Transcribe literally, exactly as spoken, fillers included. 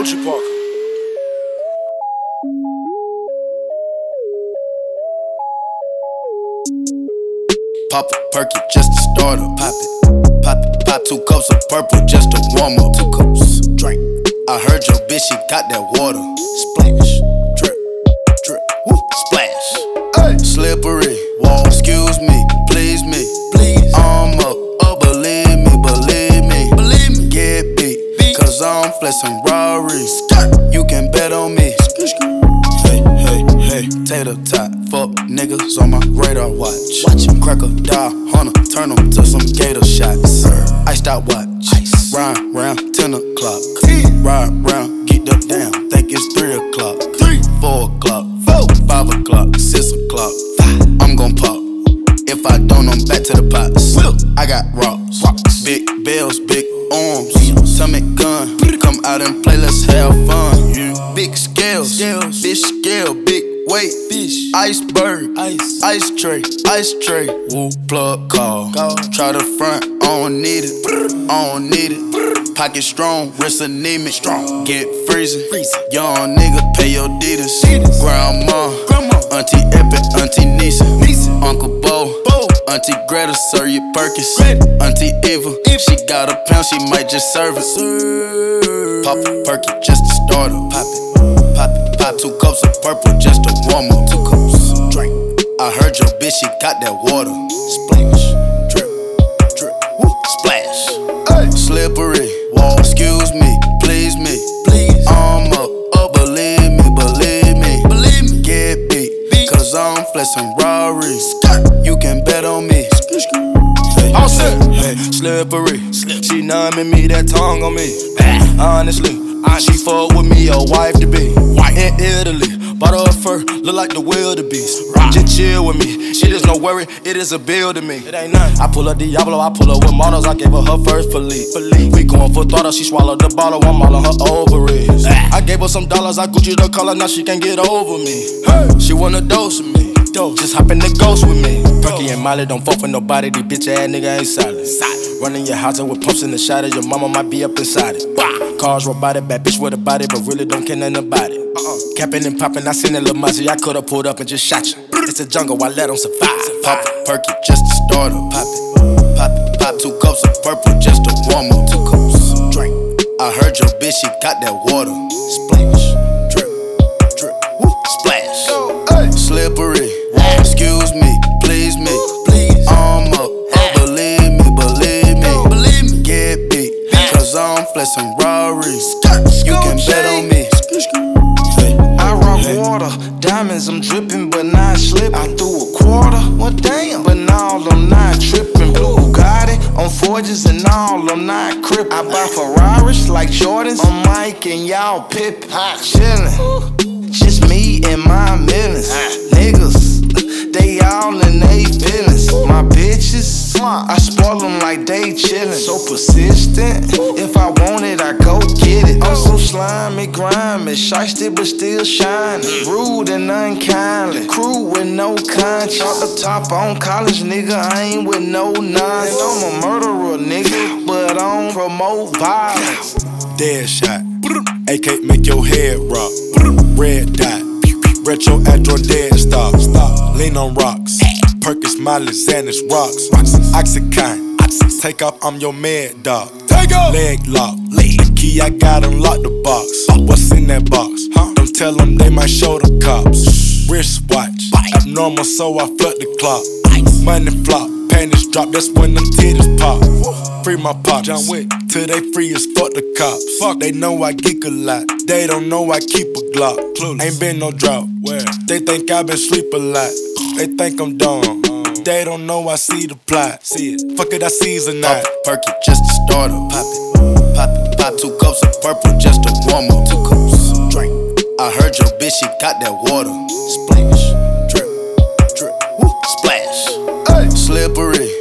O G Parker. Pop a perky just to start up. Pop it, pop it, pop two cups of purple just to warm up. Two cups, drink. I heard your bitch, she got that water. Splash, drip, drip, woo, splash. Ay. Slippery, wall. Excuse me, please me, please. I'm up, oh believe me, believe me, believe me. Get beat, beat. Cause I'm flexing Rari. You can bet on me. Hey, hey, hey, tater tot. Fuck niggas on my radar watch. Watch him crack a die hunter, turn him to some gator shots. Iced out watch, ice. Ride round ten o'clock. Ride round, get the down, think it's three o'clock. Three, four o'clock, four, five o'clock, six o'clock. I'm gon' pop. If I don't, I'm back to the pots. I got rocks, rocks. Big bells, big arms. Tummy gun, come out and play, let's have fun. Big scales, fish scale, big weight, fish, iceberg, ice, ice tray, ice tray. Woo, plug call. Go. Try the front, I don't need it, I don't need it. Pocket strong, wrist anemic, strong. Get freezing, freezing. Young nigga, pay your deeders. Grandma, grandma, Auntie Epic, Auntie Nisa, Nisa. Uncle Bo, Bo, Auntie Greta, serve your Perkins. Auntie Eva, if she got a pound, she might just serve it. Serve. Pop a perky just to start up. Pop it, pop it, pop two cups of purple just to warm up. Two cups, drink. I heard your bitch, she got that water. Splash, drip, drip, woo, splash. Ay. Slippery, wall. Excuse me, please me, please. I'm up, oh believe me, believe me, believe me. Get beat, beat. Cause I'm flexing Rari. You can bet on me. Hey, all set. Hey, slippery, Slip. She numbing me, that tongue on me. Honestly, she fuck with me, a wife to be. In Italy, bought her a fur, look like the wildebeest. Just chill with me, shit is no worry, it is a bill to me. It ain't nothing. I pull up Diablo, I pull up with models, I gave her her first police. We going for throttle, she swallowed the bottle, I'm all on her ovaries. I gave her some dollars, I Gucci the color, now she can't get over me. She wanna dose with me. Just hop in the ghost with me. Perky and Molly don't fuck with nobody. These bitch ass nigga ain't solid. Running your house with pumps in the shot of your mama might be up inside it. Cars robotic, bad bitch with a body, but really don't care nothing about it. Uh-uh. Capping and popping, I seen a little Mozzie. I could've pulled up and just shot you. It's a jungle, I let them survive. Pop a perky just to start up. Pop it, pop it, pop two cups of purple just to warm up. Two cups, drink. I heard your bitch, she got that water. Splash, drip, drip, woo, splash. Ay. Slippery. Excuse me, please me, please. I'm up, oh believe me, believe me, believe me. Get beat, cause I'm flexing Rari. You can bet on me. Hey. I rock water, diamonds I'm dripping, but not slipping. I threw a quarter, well damn, but now I'm not tripping. Blue Bugatti on forges and all I'm not crippin'. I buy Ferraris like Jordans, I'm Mike and y'all Pippin. Chillin', just me and my millions. Niggas, they all in they feelings. My bitches, I spoil them like they chillin'. So persistent, if I want it, I go get it. I'm so slimy, grimy, shiesty but still shining. Rude and unkindly, crew with no conscience. Off the top on college, nigga, I ain't with no nonsense. I'm a murderer, nigga, but I don't promote violence. Dead shot, A K make your head rock. Red dot, retro Android dead stop. Stop, lean on rocks. Perkins, Molly, Xanax, rocks. Oxycontin, take off, I'm your mad dog. Take off, leg lock. The key I got unlock the box. What's in that box? Don't tell them they might show the cops. Wristwatch, abnormal, so I flood the clock. Money flop, panties drop, that's when them titties pop. Free my pops, John Wick, till they free as fuck the cops. Fuck, they know I geek a lot, they don't know I keep a Glock. Clueless. Ain't been no drought, where? They think I been sleep a lot, they think I'm dumb. They don't know I see the plot, see it, fuck it, I season that. Pop a perky just to start up. Pop it, pop it, pop two cups of purple just to warm up. Two cups, drink. I heard your bitch, she got that water. Splash, drip, drip, woo, splash. Ay. Slippery.